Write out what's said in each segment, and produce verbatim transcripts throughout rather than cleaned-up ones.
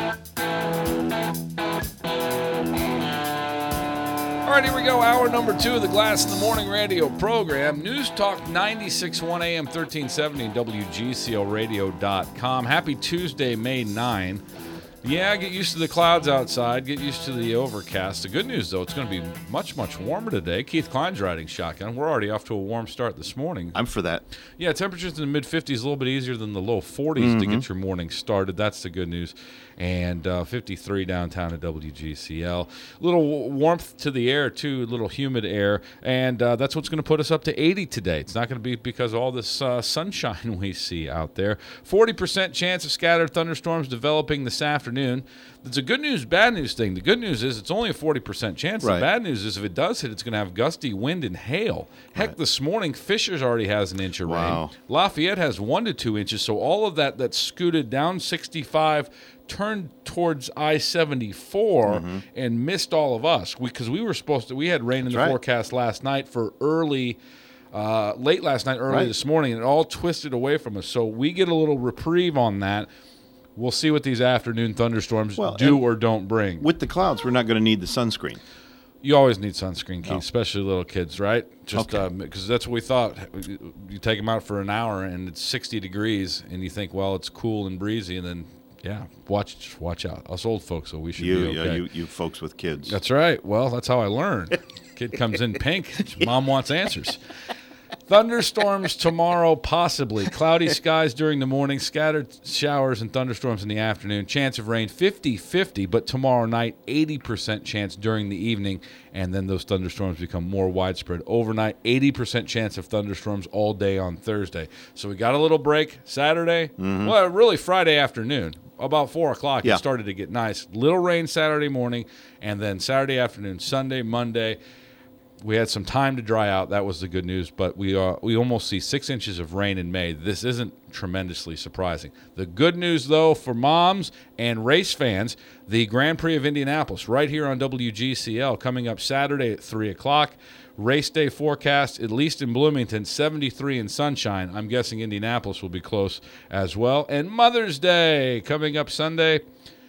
All right, here we go. Hour number two of the Glass in the Morning radio program. News Talk ninety-six point one A M thirteen seventy and W G C L radio dot com. Happy Tuesday, May ninth. Yeah, get used to the clouds outside. Get used to the overcast. The good news, though, it's going to be much, much warmer today. Keith Klein's riding shotgun. We're already off to a warm start this morning. I'm for that. Yeah, temperatures in the mid-fifties, a little bit easier than the low forties mm-hmm. to get your morning started. That's the good news. And uh, fifty-three downtown at W G C L. A little warmth to the air, too, a little humid air. And uh, that's what's going to put us up to eighty today. It's not going to be because of all this uh, sunshine we see out there. forty percent chance of scattered thunderstorms developing this afternoon. It's a good news, bad news thing. The good news is it's only a forty percent chance. Right. The bad news is if it does hit, it's going to have gusty wind and hail. Heck, right. This morning, Fishers already has an inch of wow. rain. Lafayette has one to two inches. So all of that that scooted down sixty-five turned towards I seventy-four mm-hmm. and missed all of us because we, we were supposed to – we had rain in That's the right. forecast last night for early uh, – late last night, early right. this morning, and it all twisted away from us. So we get a little reprieve on that. We'll see what these afternoon thunderstorms well, do or don't bring. With the clouds, we're not going to need the sunscreen. You always need sunscreen, Keith, oh. especially little kids, right? Just okay. because uh, that's what we thought. You take them out for an hour and it's sixty degrees, and you think, well, it's cool and breezy, and then, yeah, watch just watch out. Us old folks, so we should you, be okay. Yeah, you, you folks with kids. That's right. Well, that's how I learned. Kid comes in pink. Mom wants answers. Thunderstorms tomorrow, possibly. Cloudy skies during the morning, scattered showers and thunderstorms in the afternoon. Chance of rain fifty-fifty, but tomorrow night, eighty percent chance during the evening, and then those thunderstorms become more widespread. Overnight, eighty percent chance of thunderstorms all day on Thursday. So we got a little break Saturday. Mm-hmm. Well, really Friday afternoon. About four o'clock, yeah. It started to get nice. Little rain Saturday morning, and then Saturday afternoon, Sunday, Monday. We had some time to dry out. That was the good news, but we uh, we almost see six inches of rain in May. This isn't tremendously surprising. The good news, though, for moms and race fans, the Grand Prix of Indianapolis right here on W G C L coming up Saturday at three o'clock. Race day forecast, at least in Bloomington, seventy-three and sunshine. I'm guessing Indianapolis will be close as well. And Mother's Day coming up Sunday.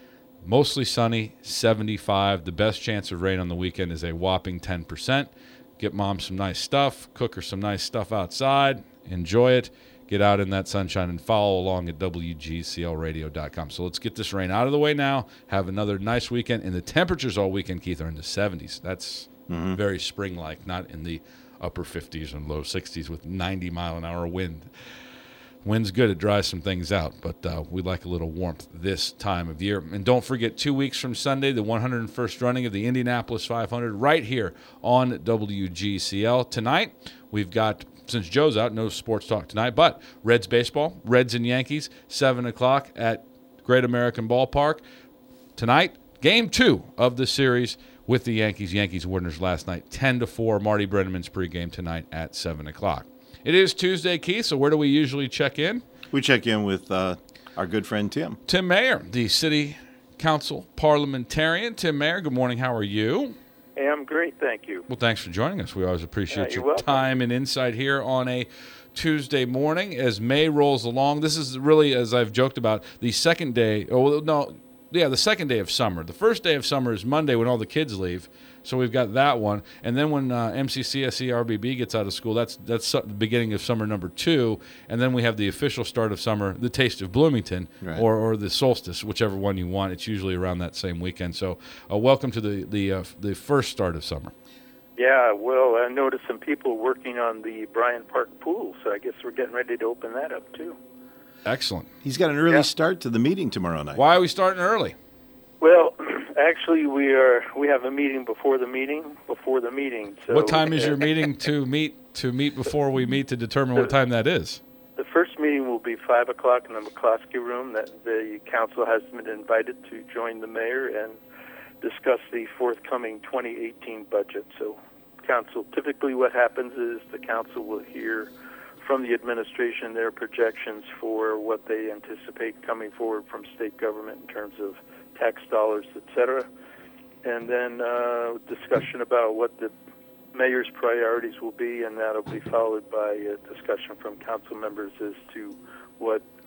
Mostly sunny, seventy-five. The best chance of rain on the weekend is a whopping ten percent. Get mom some nice stuff. Cook her some nice stuff outside. Enjoy it. Get out in that sunshine and follow along at W G C L radio dot com. So let's get this rain out of the way now. Have another nice weekend. And the temperatures all weekend, Keith, are in the seventies. That's mm-hmm. very spring-like, not in the upper fifties and low sixties with ninety mile an hour wind. Wind's good. It dries some things out, but uh, we like a little warmth this time of year. And don't forget, two weeks from Sunday, the one hundred first running of the Indianapolis five hundred right here on W G C L. Tonight, we've got, since Joe's out, no sports talk tonight, but Reds baseball, Reds and Yankees, seven o'clock at Great American Ballpark. Tonight, game two of the series with the Yankees. Yankees winners last night, ten to four. Marty Brennaman's pregame tonight at seven o'clock. It is Tuesday, Keith, so where do we usually check in? We check in with uh, our good friend Tim. Tim Mayer, the City Council parliamentarian. Tim Mayer, good morning. How are you? Hey, I'm great, thank you. Well, thanks for joining us. We always appreciate uh, your welcome. time and insight here on a Tuesday morning as May rolls along. This is really, as I've joked about, the second day. Oh, no, yeah, the second day of summer. The first day of summer is Monday when all the kids leave. So we've got that one. And then when uh, M C C S E R B B gets out of school, that's that's the beginning of summer number two. And then we have the official start of summer, the Taste of Bloomington, right. or, or the solstice, whichever one you want. It's usually around that same weekend. So uh, welcome to the the, uh, the first start of summer. Yeah, well, I noticed some people working on the Bryant Park pool, so I guess we're getting ready to open that up, too. Excellent. He's got an early yeah. start to the meeting tomorrow night. Why are we starting early? Well, actually, we are. We have a meeting before the meeting. Before the meeting. So, what time is your meeting to meet to meet before we meet to determine what time that is? The first meeting will be five o'clock in the McCloskey room. That the council has been invited to join the mayor and discuss the forthcoming twenty eighteen budget. So, council. Typically, what happens is the council will hear from the administration their projections for what they anticipate coming forward from state government in terms of tax dollars, et cetera, and then uh, discussion about what the mayor's priorities will be, and that'll be followed by a discussion from council members as to what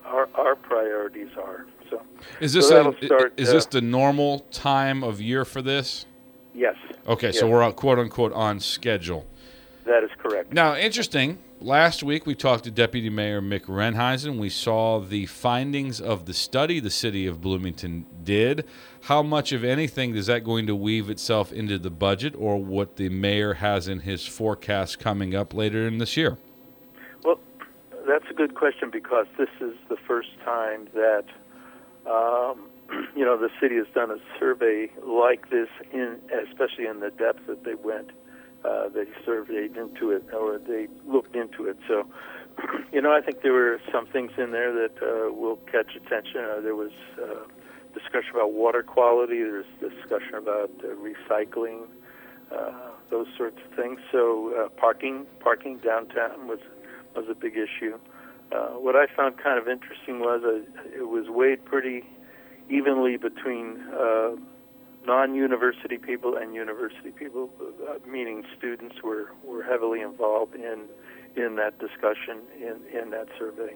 our our priorities are. So is this so a, start, is uh, this the normal time of year for this? Yes. Okay, yes. so we're on, quote unquote on schedule. That is correct. Now, interesting. Last week we talked to Deputy Mayor Mick Renheisen. We saw the findings of the study the city of Bloomington did. How much of anything is that going to weave itself into the budget, or what the mayor has in his forecast coming up later in this year? Well, that's a good question, because this is the first time that um, you know the city has done a survey like this, in especially in the depth that they went. Uh, they surveyed into it, or they looked into it. So, you know, I think there were some things in there that uh, will catch attention. Uh, there was uh, discussion about water quality. There's discussion about uh, recycling, uh, those sorts of things. So, uh, parking, parking downtown was was a big issue. Uh, what I found kind of interesting was uh, it was weighed pretty evenly between Uh, non-university people and university people, uh, meaning students were, were heavily involved in in that discussion, in, in that survey.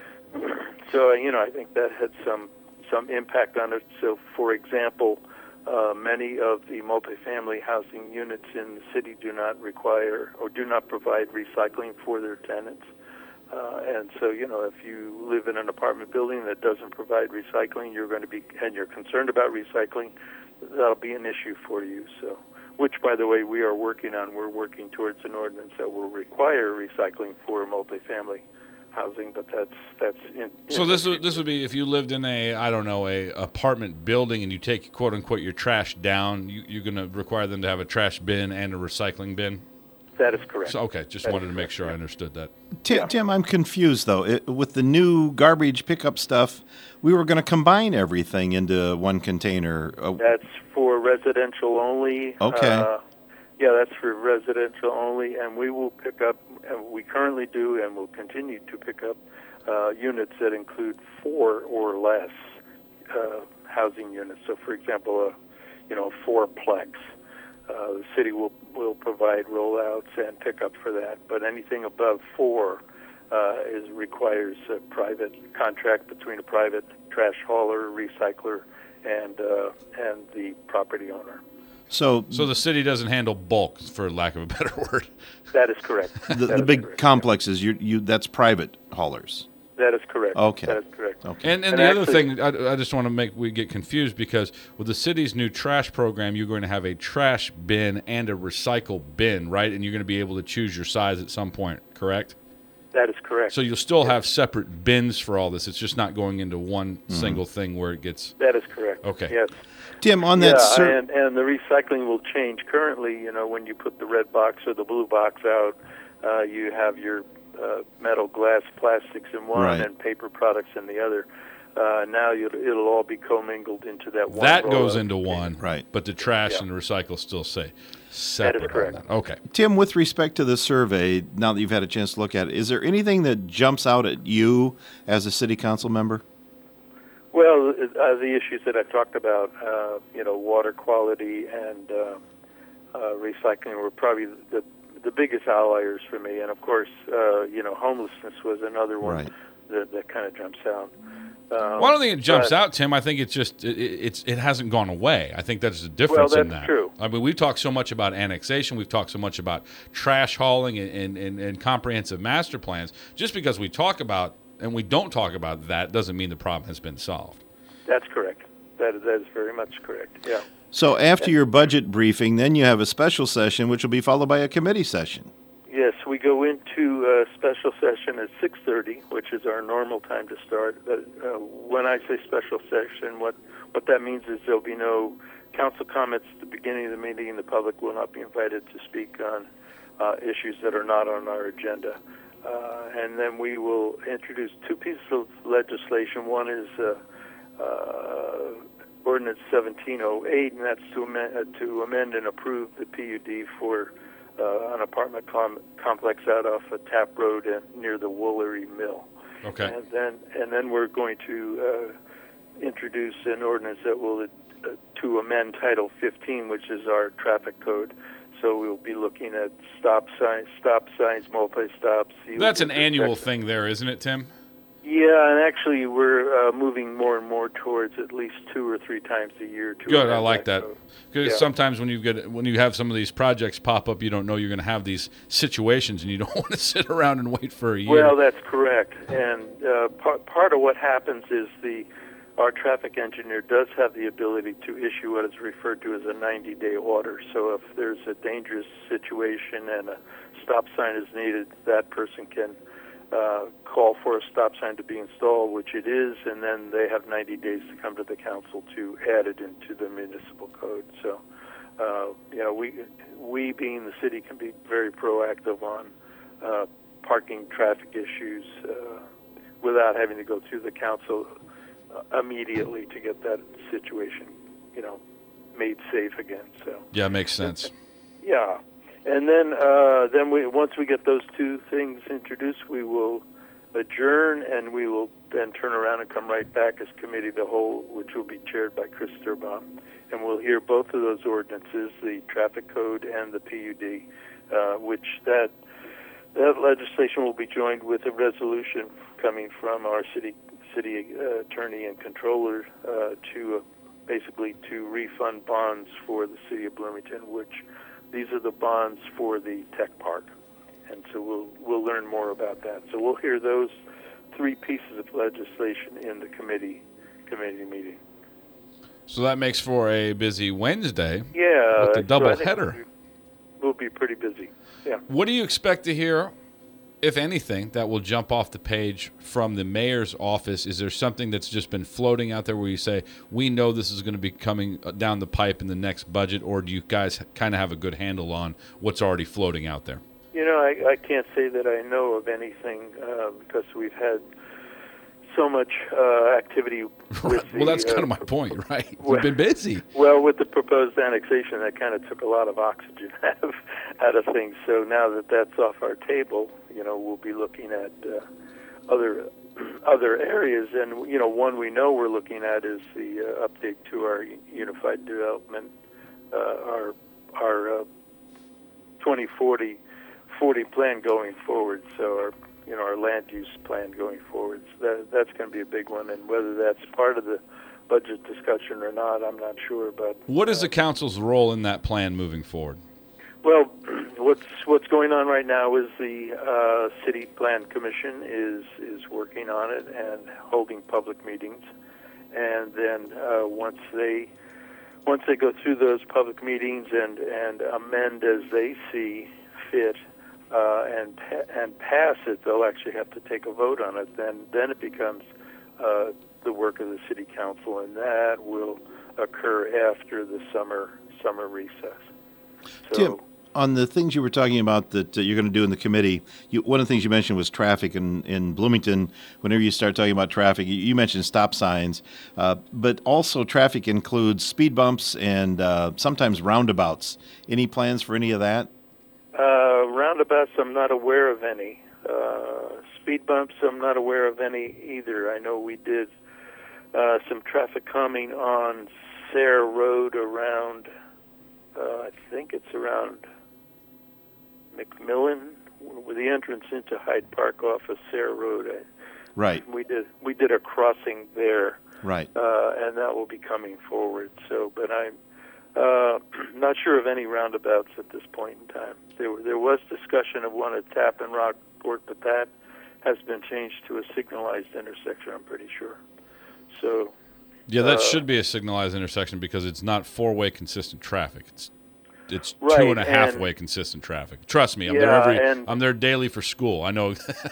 So, you know, I think that had some some impact on it. So, for example, uh, many of the multifamily housing units in the city do not require or do not provide recycling for their tenants. Uh, and so, you know, if you live in an apartment building that doesn't provide recycling, you're going to be, and you're concerned about recycling, that'll be an issue for you. So, which, by the way, we are working on. We're working towards an ordinance that will require recycling for multifamily housing, but that's that's. In, so this would this would be if you lived in a I don't know a apartment building and you take quote unquote your trash down, you, you're going to require them to have a trash bin and a recycling bin. That is correct. So, okay, just that wanted to make sure I understood that. Tim, Yeah. Tim, I'm confused, though. It, with the new garbage pickup stuff, we were going to combine everything into one container. Uh, That's for residential only. Okay. Uh, yeah, that's for residential only, and we will pick up, and we currently do, and will continue to pick up uh, units that include four or less uh, housing units. So, for example, a you know fourplex. Uh, the city will will provide rollouts and pickup for that, but anything above four uh, is requires a private contract between a private trash hauler, recycler, and uh, and the property owner. so So the city doesn't handle bulk, for lack of a better word. That is correct. the, That the is big correct. complexes, you you that's private haulers. That is correct. Okay. That is correct. Okay. And, and, And the other actually- thing, I, I just want to make we get confused, because with the city's new trash program, you're going to have a trash bin and a recycle bin, right? And you're going to be able to choose your size at some point, correct? That is correct. So you'll still have separate bins for all this. It's just not going into one Mm-hmm. single thing where it gets. That is correct. Okay. Yes. Tim, on Yeah, that sur- and, and the recycling will change. Currently, you know, when you put the red box or the blue box out, uh, you have your uh, metal, glass, plastics in one, Right. and paper products in the other. Uh, now you'll, it'll all be commingled into that one. That goes rollout. into one, Right. but the trash Yeah. and the recycle still say separate. on correct. that. Okay. Tim, with respect to the survey, now that you've had a chance to look at it, is there anything that jumps out at you as a city council member? Well, uh, the issues that I talked about, uh, you know, water quality and uh, uh, recycling were probably the the biggest outliers for me. And of course, uh, you know, homelessness was another one Right. that, that kind of jumps out. Um, Well, I don't think it jumps but- out, Tim. I think it's just it, it's it hasn't gone away. I think that's the difference Well, in that's that. true. I mean, we've talked so much about annexation. We've talked so much about trash hauling and, and, and, and comprehensive master plans. Just because we talk about and we don't talk about that doesn't mean the problem has been solved. That's correct. That that is very much correct. Yeah. So after your budget briefing, then you have a special session, which will be followed by a committee session. Yes, we go into a special session at six thirty, which is our normal time to start. But uh, when I say special session, what what that means is there'll be no council comments at the beginning of the meeting. The public will not be invited to speak on uh, issues that are not on our agenda. Uh, and then we will introduce two pieces of legislation. One is uh, uh, Ordinance seventeen oh eight, and that's to amend, uh, to amend and approve the P U D for uh, an apartment com- complex out off a Tap Road and near the Woolery Mill. Okay. And then and then we're going to uh, introduce an ordinance that will uh, to amend Title fifteen, which is our traffic code. So we'll be looking at stop signs, stop signs, multi-stops. That's an annual thing there, isn't it, Tim? Yeah, and actually we're uh, moving more and more towards at least two or three times a year. To Good, I amend like that. code. Because Yeah. sometimes when you get when you have some of these projects pop up, you don't know you're going to have these situations, and you don't want to sit around and wait for a year. Well, that's correct. And uh, part part of what happens is the our traffic engineer does have the ability to issue what is referred to as a ninety-day order. So if there's a dangerous situation and a stop sign is needed, that person can uh, call for a stop sign to be installed, which it is, and then they have ninety days to come to the council to add it into the municipal code. So, uh, you know, we we being the city can be very proactive on uh, parking traffic issues uh, without having to go through the council uh, immediately to get that situation, you know, made safe again. So Yeah, makes sense. yeah, and then uh, then we once we get those two things introduced, we will adjourn, and we will then turn around and come right back as committee of the whole, which will be chaired by Chris Sturbaum, and we'll hear both of those ordinances, the traffic code and the P U D, uh, which that that legislation will be joined with a resolution coming from our city city uh, attorney and controller uh, to uh, basically to refund bonds for the city of Bloomington, which these are the bonds for the tech park, and so we'll we'll learn more about that. So we'll hear those three pieces of legislation in the committee committee meeting. So that makes for a busy Wednesday. Yeah, with the so double I think header. We'll be, we'll be pretty busy. Yeah. What do you expect to hear, if anything, that will jump off the page from the mayor's office? Is there something that's just been floating out there where you say, we know this is going to be coming down the pipe in the next budget, or do you guys kind of have a good handle on what's already floating out there? You know, I, I can't say that I know of anything uh, because we've had so much uh, activity with Right. the, Well, that's uh, kind of my point, right? well- We've been busy. Well, with the proposed annexation, that kind of took a lot of oxygen out of, out of things. So now that that's off our table, you know, we'll be looking at uh, other other areas. And, you know, one we know we're looking at is the uh, update to our unified development, uh, our our uh, twenty forty plan going forward. So our you know our land use plan going forward. So that that's going to be a big one. And whether that's part of the budget discussion or not, I'm not sure. But What is the council's role in that plan moving forward? well, what's what's going on right now is the uh, City Plan Commission is is working on it and holding public meetings, and then uh, once they once they go through those public meetings and and amend as they see fit uh, and pa- and pass it, they'll actually have to take a vote on it. Then then it becomes uh, the work of the City Council, and that will occur after the summer summer recess. So, Tim, on the things you were talking about that uh, you're going to do in the committee, you, one of the things you mentioned was traffic in, in Bloomington. Whenever you start talking about traffic, you, you mentioned stop signs, uh, but also traffic includes speed bumps and uh, sometimes roundabouts. Any plans for any of that? Uh, roundabouts, I'm not aware of any. Uh, speed bumps, I'm not aware of any either. I know we did uh, some traffic calming on Sayre Road around, uh, I think it's around McMillan, with the entrance into Hyde Park off of Sayre Road. I, Right, we did we did a crossing there, right. uh, and that will be coming forward. So, but I'm uh, not sure of any roundabouts at this point in time. There, there was discussion of one at Tappan Rockport, but that has been changed to a signalized intersection, I'm pretty sure. So, Yeah, that Uh, should be a signalized intersection because it's not four-way consistent traffic. It's it's two Right, and a half and- way consistent traffic. Trust me, I'm there Yeah, every. and- I'm there daily for school. I know.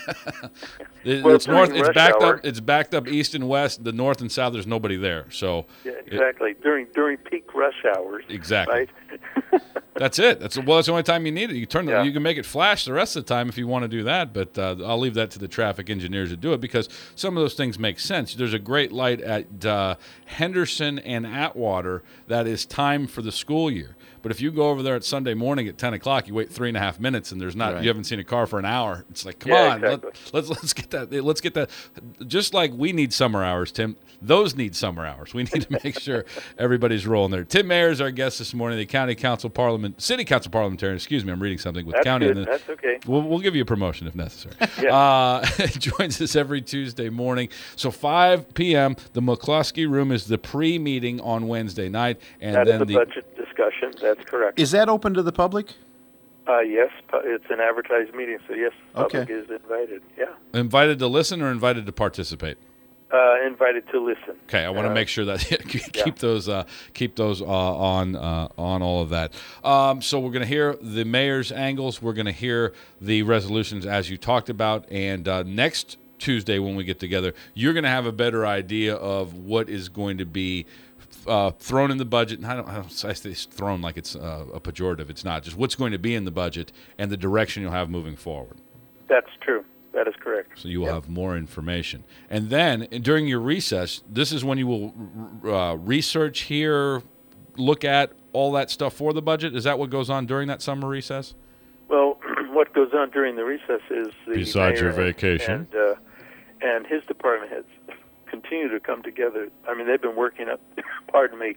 It- Well, it's north. during It's rush backed hour- up. It's backed up east and west. The north and south. There's nobody there. So yeah, exactly. during during peak rush hours. Exactly. Right? that's it. That's well. That's the only time you need it. You turn. The, Yeah. You can make it flash the rest of the time if you want to do that. But uh, I'll leave that to the traffic engineers to do it because some of those things make sense. There's a great light at uh, Henderson and Atwater that is timed for the school year. But if you go over there at Sunday morning at ten o'clock, you wait three and a half minutes, and there's not. Right. You haven't seen a car for an hour. It's like, come Yeah, on, exactly. let, let's let's get that. Let's get that. Just like we need summer hours, Tim. Those need summer hours. We need to make sure everybody's rolling there. Tim Mayer is our guest this morning, the County Council Parliamentarian. parliament, city council parliamentarian. Excuse me, I'm reading something with That's county. good. And then, That's okay. We'll, we'll give you a promotion if necessary. Yeah. uh, joins us every Tuesday morning. So five p.m. The McCluskey Room is the pre-meeting on Wednesday night, and That then is the the budget discussion. That's correct. Is that open to the public? Uh, yes, pu- it's an advertised meeting, so yes, the public Okay. is invited. Yeah, invited to listen or invited to participate. uh, invited to listen. Okay, I want to Uh, make sure that keep yeah. those uh, keep those uh, on uh, on all of that. Um, so we're going to hear the mayor's angles. We're going to hear the resolutions as you talked about, and uh, next Tuesday when we get together, you're going to have a better idea of what is going to be uh, thrown in the budget. And I don't, I don't I say thrown like it's uh, a pejorative. It's not. Just what's going to be in the budget and the direction you'll have moving forward. That's true. That is correct. So you will Yep. have more information. And then during your recess, this is when you will uh, research, hear, look at all that stuff for the budget. Is that what goes on during that summer recess? Well, what goes on during the recess is the Besides your mayor and- vacation. and, uh, and his department heads continue to come together. I mean, they've been working up. Pardon me.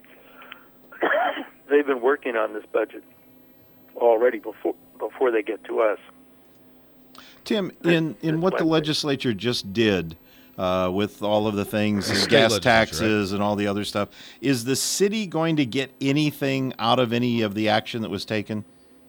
They've been working on this budget already before before they get to us. Tim, in, in what the Wednesday. legislature just did uh, with all of the things, State gas legislature, taxes and all the other stuff, is the city going to get anything out of any of the action that was taken?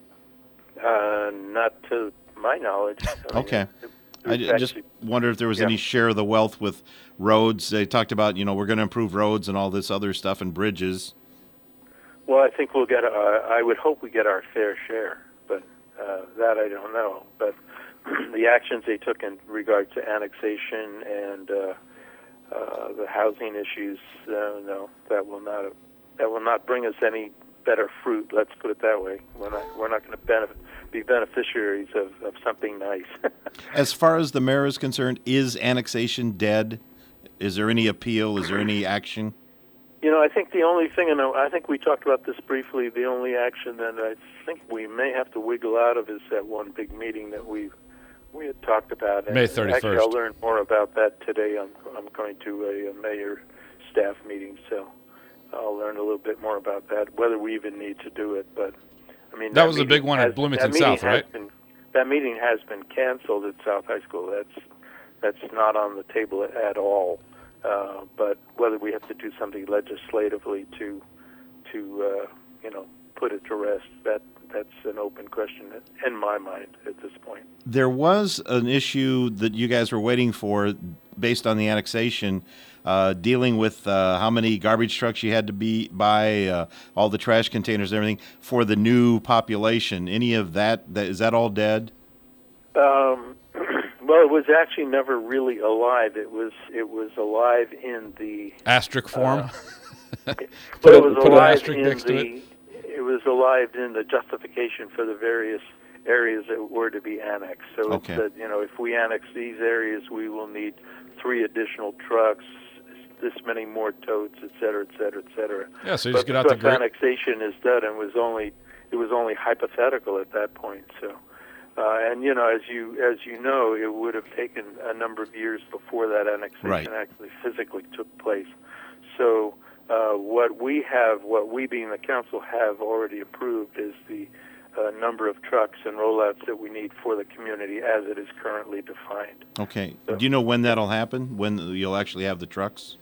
Uh, not to my knowledge. I mean, Okay. it- it I was ju- just actually- wonder if there was yeah. any share of the wealth with roads. They talked about, you know, we're going to improve roads and all this other stuff and bridges. Well, I think we'll get. Uh, I would hope we get our fair share, but uh, that I don't know. But the actions they took in regard to annexation and uh, uh, the housing issues, uh, no, that will not that will not bring us any better fruit. Let's put it that way. We're not we're not going to benefit, be beneficiaries of, of something nice. As far as the mayor is concerned, is annexation dead? Is there any appeal? Is there any action? You know, I think the only thing, and I think we talked about this briefly, the only action that I think we may have to wiggle out of is that one big meeting that we we had talked about. And May thirty-first. Actually, I'll learn more about that today. I'm, I'm going to a, a mayor staff meeting, so I'll learn a little bit more about that, whether we even need to do it. But, I mean, That was the big meeting one at has- Bloomington that meeting South, has right? Been, that meeting has been canceled at South High School. That's, that's not on the table at all. Uh, but whether we have to do something legislatively to, to uh, you know, put it to rest, that that's an open question in my mind at this point. There was an issue that you guys were waiting for based on the annexation, uh, dealing with uh, how many garbage trucks you had to be buy, uh, all the trash containers and everything for the new population. Any of that, that is that all dead? Um, well, it was actually never really alive. It was it was alive in the Asterisk form. but Put it a- was put an alive asterisk in next to the it was alive in the justification for the various areas that were to be annexed. So Okay. it said, you know, if we annex these areas, we will need three additional trucks, this many more totes, et cetera, et cetera, et cetera. Yeah, so you but just get out the because great. annexation is done, and was only it was only hypothetical at that point. So, uh, and you know, as you as you know, it would have taken a number of years before that annexation Right. actually physically took place. So, uh, what we have, what we being the council have already approved, is the uh, number of trucks and rollouts that we need for the community as it is currently defined. Okay. Do you know when that'll happen? When you'll actually have the trucks?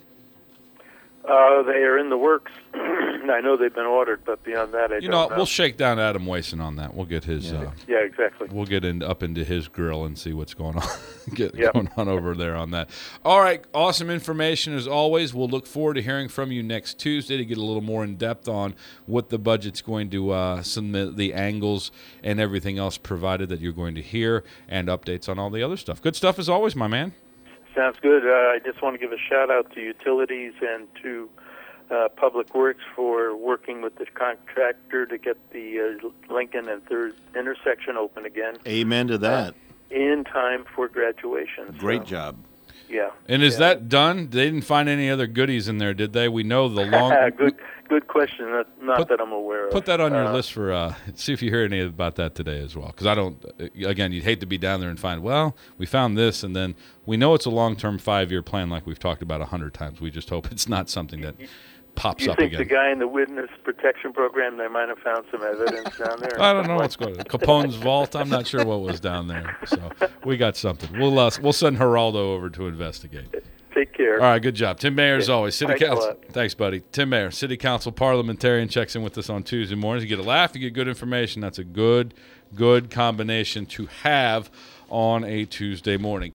Uh, they are in the works. I know they've been ordered, but beyond that, I You don't know, know. we'll shake down Adam Wason on that. We'll get his. Yeah. Uh, yeah, exactly. We'll get in, up into his grill and see what's going on get Yep. going on over there on that. All right, awesome information as always. We'll look forward to hearing from you next Tuesday to get a little more in depth on what the budget's going to uh, submit, the angles and everything else provided that you're going to hear, and updates on all the other stuff. Good stuff as always, my man. Sounds good. Uh, I just want to give a shout out to utilities and to uh, Public Works for working with the contractor to get the uh, Lincoln and Third intersection open again Amen to that. in time for graduation. Great So, job. Yeah. And is yeah. that done? They didn't find any other goodies in there, did they? We know the long. good? Good question. Not, not Put- that I'm aware of. Put that on your Uh, list for uh, see if you hear any about that today as well. Because I don't. Again, you'd hate to be down there and find. Well, we found this, and then we know it's a long-term five-year plan, like we've talked about a hundred times. We just hope it's not something that pops Do you up think again. the guy in the witness protection program, they might have found some evidence down there? I don't know what's going on. Capone's vault. I'm not sure what was down there. So we got something. We'll uh, we'll send Geraldo over to investigate. Take care. All right, good job. Tim Mayer, as Yeah. always. City Thanks a Council. lot. Thanks, buddy. Tim Mayer, City Council parliamentarian, checks in with us on Tuesday mornings. You get a laugh, you get good information. That's a good, good combination to have on a Tuesday morning.